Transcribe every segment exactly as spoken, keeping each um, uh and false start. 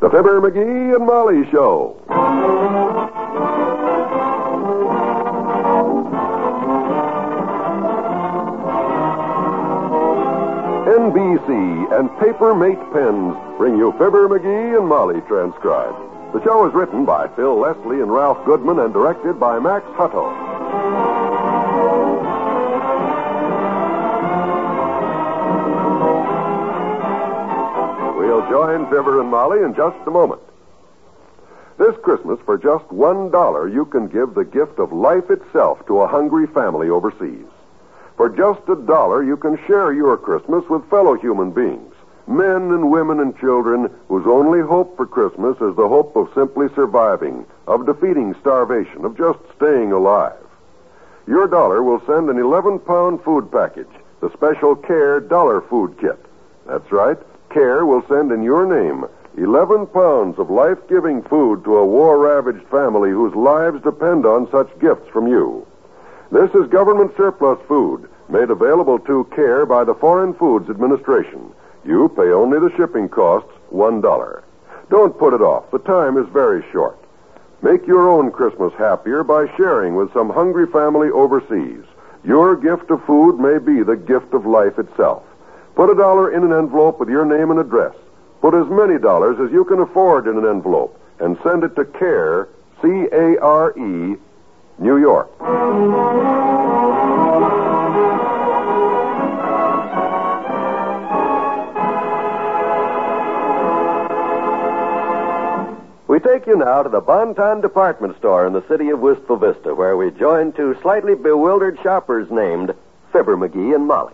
The Fibber, McGee, and Molly Show. N B C and Paper Mate Pens bring you Fibber, McGee, and Molly transcribed. The show is written by Phil Leslie and Ralph Goodman and directed by Max Hutto. We'll join Fibber and Molly in just a moment. This Christmas, for just one dollar, you can give the gift of life itself to a hungry family overseas. For just a dollar, you can share your Christmas with fellow human beings, men and women and children whose only hope for Christmas is the hope of simply surviving, of defeating starvation, of just staying alive. Your dollar will send an eleven-pound food package, the special CARE Dollar Food Kit. That's right, CARE will send in your name eleven pounds of life-giving food to a war-ravaged family whose lives depend on such gifts from you. This is government surplus food, made available to CARE by the Foreign Foods Administration. You pay only the shipping costs, one dollar. Don't put it off. The time is very short. Make your own Christmas happier by sharing with some hungry family overseas. Your gift of food may be the gift of life itself. Put a dollar in an envelope with your name and address. Put as many dollars as you can afford in an envelope and send it to CARE, C A R E, New York. We take you now to the Bon-Ton department store in the city of Wistful Vista, where we join two slightly bewildered shoppers named Fibber, McGee, and Molly.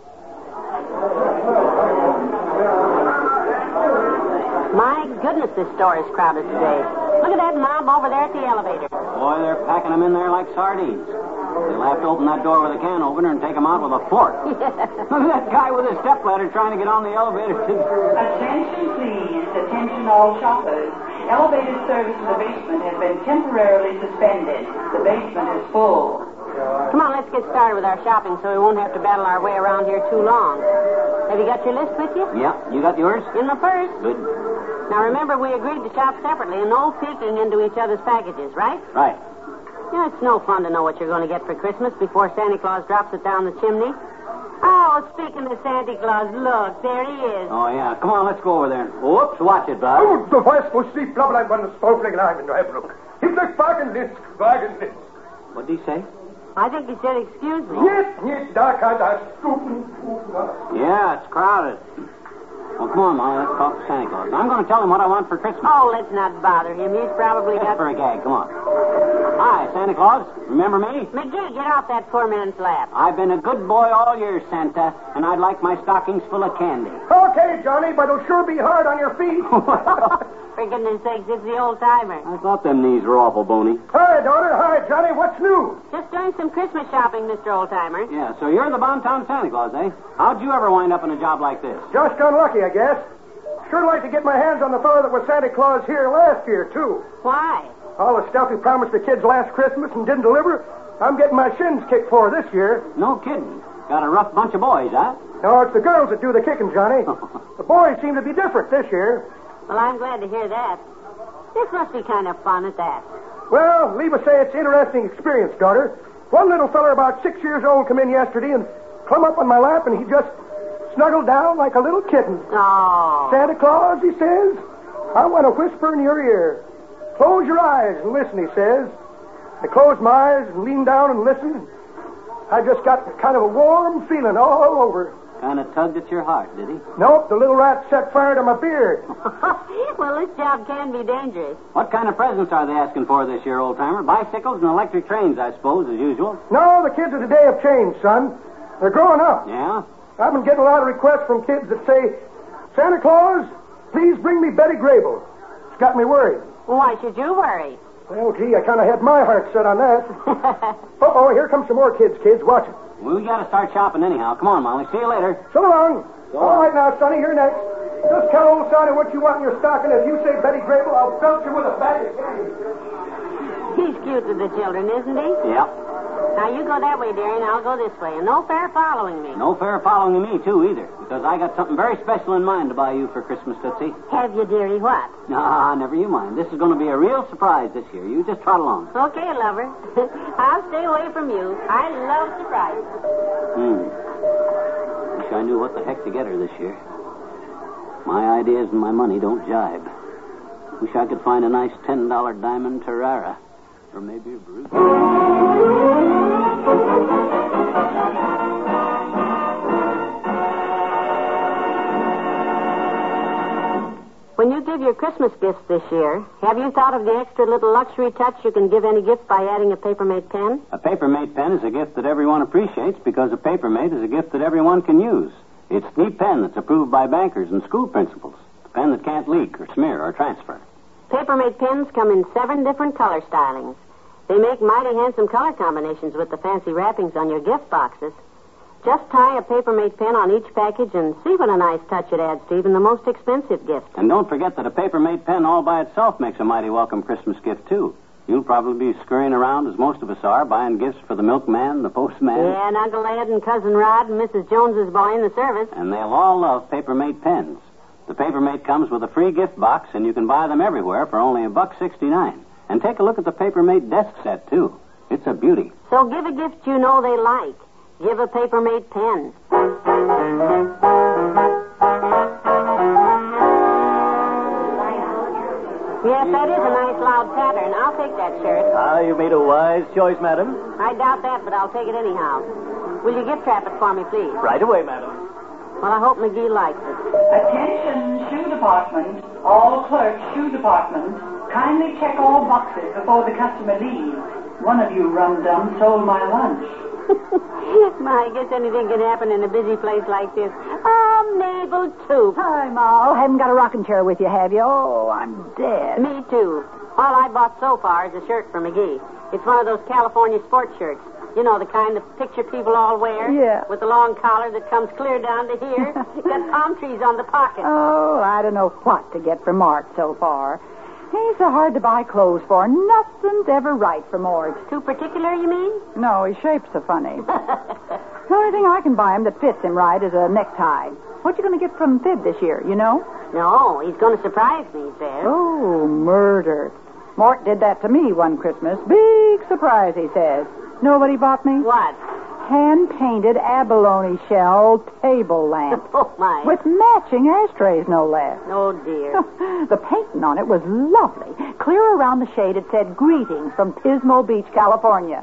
My goodness, this store is crowded today. Look at that mob over there at the elevator. Boy, they're packing them in there like sardines. They'll have to open that door with a can opener and take them out with a fork. Look at that guy with his stepladder trying to get on the elevator. Attention, please. Attention, all shoppers. Elevator service to the basement has been temporarily suspended. The basement is full. Come on, let's get started with our shopping so we won't have to battle our way around here too long. Have you got your list with you? Yeah, you got yours? In the purse. Good. Now, remember, we agreed to shop separately and no peeking into each other's packages, right? Right. Yeah, it's no fun to know what you're going to get for Christmas before Santa Claus drops it down the chimney. Oh, speaking of Santa Claus, look, there he is. Oh, yeah. Come on, let's go over there. Whoops, watch it, Bud. Oh, du weißt, wo sie Blabbein von der Stolfling in der Hebruck. Gibt euch Wagenlist, Wagenlist. What did he say? I think he said, excuse me. Nicht, nicht, da kann das Stufen, Yeah, it's crowded. Well, come on, Molly, let's talk to Santa Claus. I'm going to tell him what I want for Christmas. Oh, let's not bother him. He's probably Just got... for a gag, come on. Hi, Santa Claus. Remember me? McGee, get off that poor man's lap. I've been a good boy all year, Santa, and I'd like my stockings full of candy. Okay, Johnny, but it'll sure be hard on your feet. For goodness sakes, it's the old-timer. I thought them knees were awful bony. Hi, daughter. Hi, Johnny. What's new? Just doing some Christmas shopping, Mister Old-Timer. Yeah, so you're the Bon-Ton Santa Claus, eh? How'd you ever wind up in a job like this? Just unlucky, I guess. Sure like to get my hands on the fellow that was Santa Claus here last year, too. Why? All the stuff he promised the kids last Christmas and didn't deliver, I'm getting my shins kicked for this year. No kidding. Got a rough bunch of boys, huh? No, it's the girls that do the kicking, Johnny. The boys seem to be different this year. Well, I'm glad to hear that. This must be kind of fun at that. Well, leave us say it's an interesting experience, daughter. One little feller about six years old come in yesterday and clumb up on my lap, and he just snuggled down like a little kitten. Oh. Santa Claus, he says, I want to whisper in your ear. Close your eyes and listen, he says. I closed my eyes and leaned down and listened. I just got kind of a warm feeling all over. Kind of tugged at your heart, did he? Nope, the little rat set fire to my beard. Well, this job can be dangerous. What kind of presents are they asking for this year, old-timer? Bicycles and electric trains, I suppose, as usual. No, the kids of today have changed, son. They're growing up. Yeah? I've been getting a lot of requests from kids that say, Santa Claus, please bring me Betty Grable. It's got me worried. Well, why should you worry? Well, gee, I kind of had my heart set on that. Uh-oh, here come some more kids, kids. Watch it. Well, we got to start shopping anyhow. Come on, Molly. See you later. So long. All right now, Sonny, you're next. Just tell old Sonny what you want in your stocking. If you say Betty Grable, I'll belt you with a bag of candy. He's cute to the children, isn't he? Yep. Now, you go that way, dearie, and I'll go this way. And no fair following me. No fair following me, too, either, because I got something very special in mind to buy you for Christmas, Tootsie. Have you, dearie, what? Ah, never you mind. This is going to be a real surprise this year. You just trot along. Okay, lover. I'll stay away from you. I love surprises. Hmm. Wish I knew what the heck to get her this year. My ideas and my money don't jibe. Wish I could find a nice ten dollar diamond Tarara. Or maybe a Bruce. When you give your Christmas gifts this year, have you thought of the extra little luxury touch you can give any gift by adding a Papermate pen? A Papermate pen is a gift that everyone appreciates because a Papermate is a gift that everyone can use. It's the pen that's approved by bankers and school principals. The pen that can't leak or smear or transfer. Papermate pens come in seven different color stylings. They make mighty handsome color combinations with the fancy wrappings on your gift boxes. Just tie a Papermate pen on each package and see what a nice touch it adds to even the most expensive gift. And don't forget that a Papermate pen all by itself makes a mighty welcome Christmas gift, too. You'll probably be scurrying around, as most of us are, buying gifts for the milkman, the postman. Yeah, and Uncle Ed and Cousin Rod and Missus Jones's boy in the service. And they'll all love Papermate pens. The Papermate comes with a free gift box, and you can buy them everywhere for only a buck sixty-nine. And take a look at the Papermate desk set, too. It's a beauty. So give a gift you know they like. Give a Papermate pen. Yes, that is a nice loud pattern. I'll take that shirt. Ah, you made a wise choice, madam. I doubt that, but I'll take it anyhow. Will you gift wrap it for me, please? Right away, madam. Well, I hope McGee likes it. Attention, shoe department. All clerks, shoe department. Kindly check all boxes before the customer leaves. One of you rum-dum stole my lunch. My, I guess anything can happen in a busy place like this. Oh, Mabel, too. Hi, Ma. Haven't got a rocking chair with you, have you? Oh, I'm dead. Me, too. All I bought so far is a shirt for McGee. It's one of those California sports shirts. You know, the kind the picture people all wear? Yeah. With the long collar that comes clear down to here. Got palm trees on the pocket. Oh, I don't know what to get for Mart so far. He's so hard to buy clothes for. Nothing's ever right for Mort. Too particular, you mean? No, his shape's so funny. The only thing I can buy him that fits him right is a necktie. What you going to get from Fib this year, you know? No, he's going to surprise me, he says. Oh, murder. Mort did that to me one Christmas. Big surprise, he says. Know what he bought me? What? Hand-painted abalone shell table lamp. Oh, my. With matching ashtrays, no less. Oh, dear. The painting on it was lovely. Clear around the shade, it said, "Greetings from Pismo Beach, California."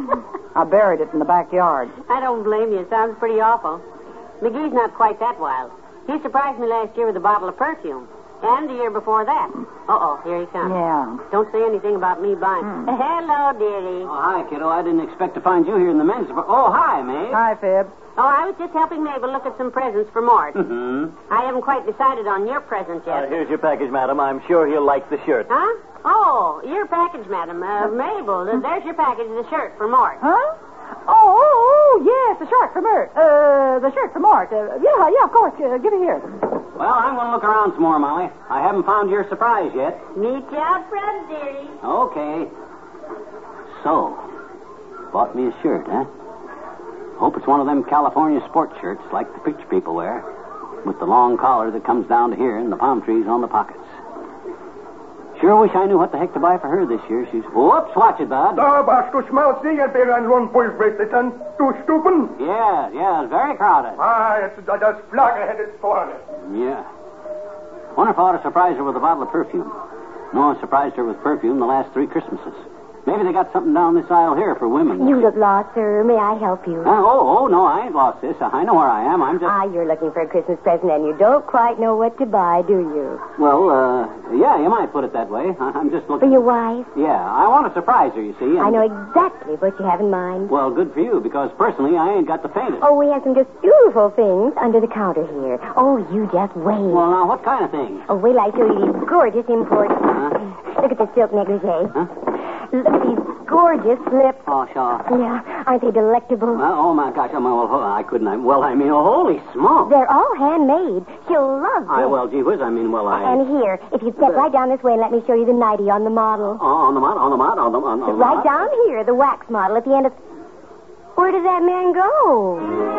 I buried it in the backyard. I don't blame you. It sounds pretty awful. McGee's not quite that wild. He surprised me last year with a bottle of perfume. And the year before that. Uh-oh, here he comes. Yeah. Don't say anything about me buying. Hmm. Hello, dearie. Oh, hi, kiddo. I didn't expect to find you here in the men's department. Oh, hi, Maeve. Hi, Fib. Oh, I was just helping Mabel look at some presents for Mort. Mm-hmm. I haven't quite decided on your present Uh, yet. here's your package, madam. I'm sure he'll like the shirt. Huh? Oh, your package, madam. Uh, Mabel, uh, there's your package, the shirt for Mort. Huh? Oh, oh, oh, yes, the shirt for Mort. Uh, the shirt for Mort. Uh, yeah, yeah, of course. Uh, give it here. Well, I'm going to look around some more, Molly. I haven't found your surprise yet. Meet you out front, dearie. Okay. So, bought me a shirt, huh? Hope it's one of them California sports shirts like the picture people wear, with the long collar that comes down to here and the palm trees on the pockets. Sure wish I knew what the heck to buy for her this year. She's... Whoops, watch it, Bud. Da warst du schmalzig and wäre ein Rundpulsbrettern. Du Stupen. Yeah, yeah, it's very crowded. Ah, jetzt das Flagge hättet vorne. Yeah. Wonder if I ought to surprise her with a bottle of perfume. No, I surprised her with perfume the last three Christmases. Maybe they got something down this aisle here for women. You look lost, sir. May I help you? Uh, oh, oh, no, I ain't lost this. I know where I am. I'm just... Ah, you're looking for a Christmas present, and you don't quite know what to buy, do you? Well, uh, yeah, you might put it that way. I- I'm just For looking... your wife? Yeah, I want to surprise her, you see. And... I know exactly what you have in mind. Well, good for you, because personally, I ain't got the faintest. Oh, we have some just beautiful things under the counter here. Oh, you just wait. Well, now, what kind of things? Oh, wait till I show you these gorgeous imports. Huh? Look at this silk negligee. Huh? Look at these gorgeous slips. Oh, sure. Yeah, aren't they delectable? Well, oh, my gosh. Oh, my, well, I couldn't... I, well, I mean, oh, holy smoke. They're all handmade. She'll love I, this. well, gee whiz, I mean, well, I... And here, if you step right down this way and let me show you the nightie on the model. Oh, on the mod, on the mod, on the... On, on the Right mod? down here, the wax model at the end of... Where did that man go?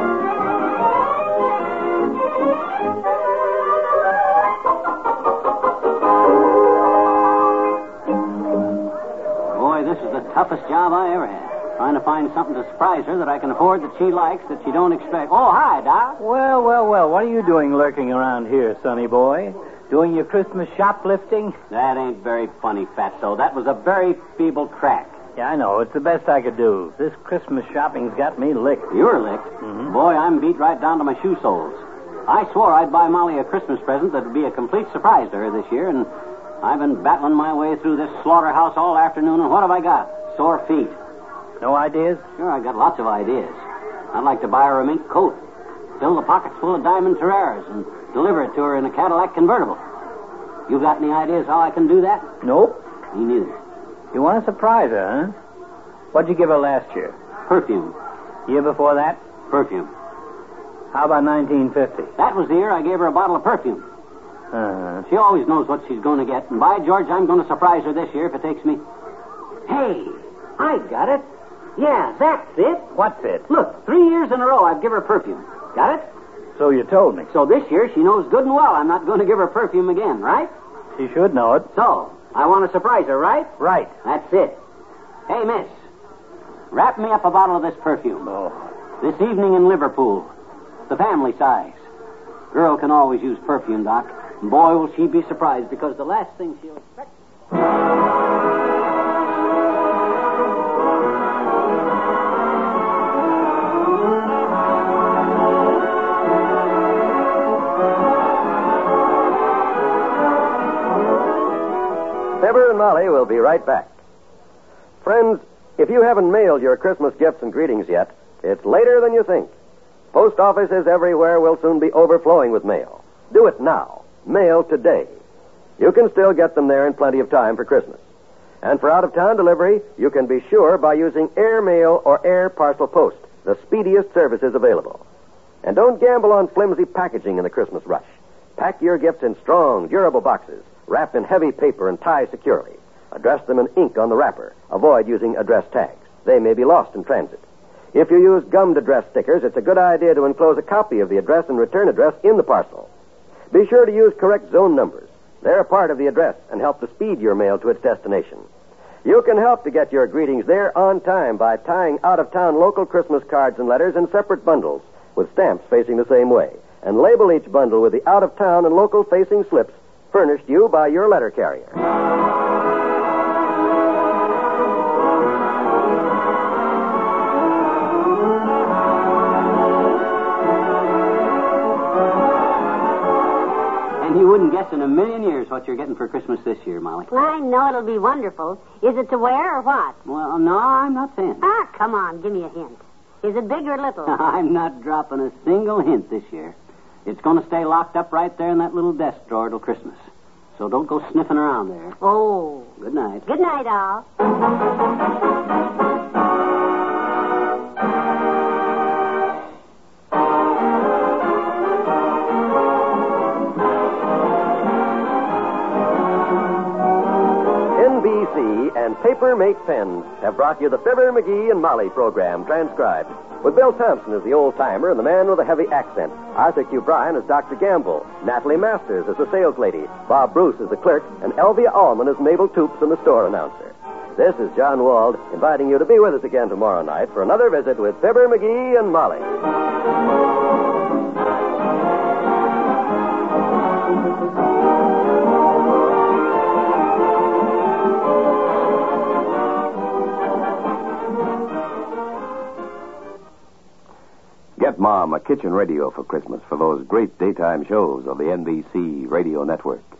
Boy, this is the toughest job I ever had. Trying to find something to surprise her that I can afford that she likes that she don't expect. Oh, hi, Doc. Well, well, well, what are you doing lurking around here, sonny boy? Doing your Christmas shoplifting? That ain't very funny, Fatso. That was a very feeble crack. Yeah, I know. It's the best I could do. This Christmas shopping's got me licked. You're licked? Mm-hmm. Boy, I'm beat right down to my shoe soles. I swore I'd buy Molly a Christmas present that'd be a complete surprise to her this year, and I've been battling my way through this slaughterhouse all afternoon, and what have I got? Sore feet. No ideas? Sure, I got lots of ideas. I'd like to buy her a mink coat, fill the pockets full of diamond Terreras, and deliver it to her in a Cadillac convertible. You got any ideas how I can do that? Nope. Me neither. You want to surprise her, huh? What'd you give her last year? Perfume. Year before that? Perfume. How about nineteen fifty? That was the year I gave her a bottle of perfume. Uh-huh. She always knows what she's going to get, and by George, I'm going to surprise her this year if it takes me. Hey, I got it. Yeah, that's it. What's it? Look, three years in a row I've given her perfume. Got it? So you told me. So this year she knows good and well I'm not going to give her perfume again, right? She should know it. So, I want to surprise her, right? Right. That's it. Hey, miss, wrap me up a bottle of this perfume. Oh. This evening in Liverpool. The family size. Girl can always use perfume, Doc. And boy, will she be surprised, because the last thing she'll expect... Fibber and Molly will be right back. Friends, if you haven't mailed your Christmas gifts and greetings yet, it's later than you think. Post offices everywhere will soon be overflowing with mail. Do it now. Mail today. You can still get them there in plenty of time for Christmas. And for out-of-town delivery, you can be sure by using air mail or air parcel post, the speediest services available. And don't gamble on flimsy packaging in the Christmas rush. Pack your gifts in strong, durable boxes, wrapped in heavy paper and tie securely. Address them in ink on the wrapper. Avoid using address tags. They may be lost in transit. If you use gummed address stickers, it's a good idea to enclose a copy of the address and return address in the parcel. Be sure to use correct zone numbers. They're a part of the address and help to speed your mail to its destination. You can help to get your greetings there on time by tying out-of-town local Christmas cards and letters in separate bundles with stamps facing the same way, and label each bundle with the out-of-town and local facing slips furnished you by your letter carrier. And you wouldn't guess in a million years what you're getting for Christmas this year, Molly. I know it'll be wonderful. Is it to wear or what? Well, no, I'm not saying. Ah, come on, give me a hint. Is it big or little? I'm not dropping a single hint this year. It's going to stay locked up right there in that little desk drawer till Christmas. So don't go sniffing around there. Oh. Good night. Good night, all. N B C and Paper Mate Pens have brought you the Fibber, McGee, and Molly program transcribed. With Bill Thompson as the old-timer and the man with a heavy accent. Arthur Q. Bryan as Doctor Gamble. Natalie Masters as the saleslady. Bob Bruce as the clerk. And Elvia Allman as Mabel Toops and the store announcer. This is John Wald inviting you to be with us again tomorrow night for another visit with Fibber, McGee, and Molly. Get Mom a kitchen radio for Christmas for those great daytime shows of the N B C radio network.